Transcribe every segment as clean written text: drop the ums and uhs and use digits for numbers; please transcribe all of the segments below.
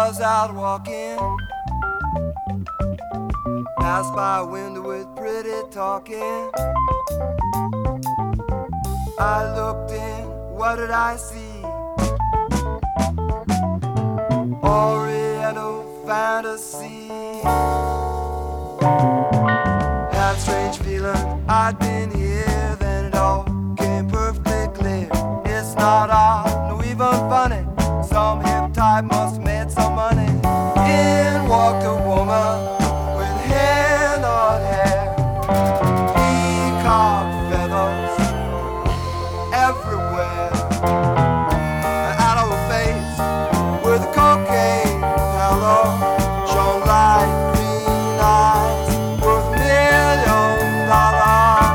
was out walking, passed by a window with pretty talking. I looked in, what did I see? Oriental fantasy. That strange feeling, I'd been here, then it all came perfectly clear. It's not odd, no even funny, some hip type must have made some money. In walked a woman with hand on hair, peacock feathers everywhere, and out of her face with a cocaine halo shone light green eyes worth $1,000,000.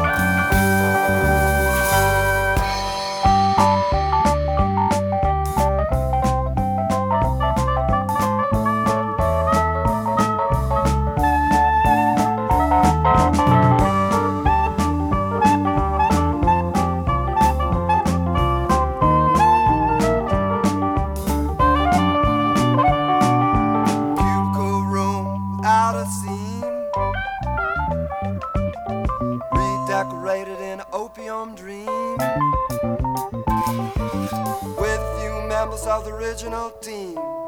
Cubicle room without a seam, redecorated in an opium dream, with few members of the original team.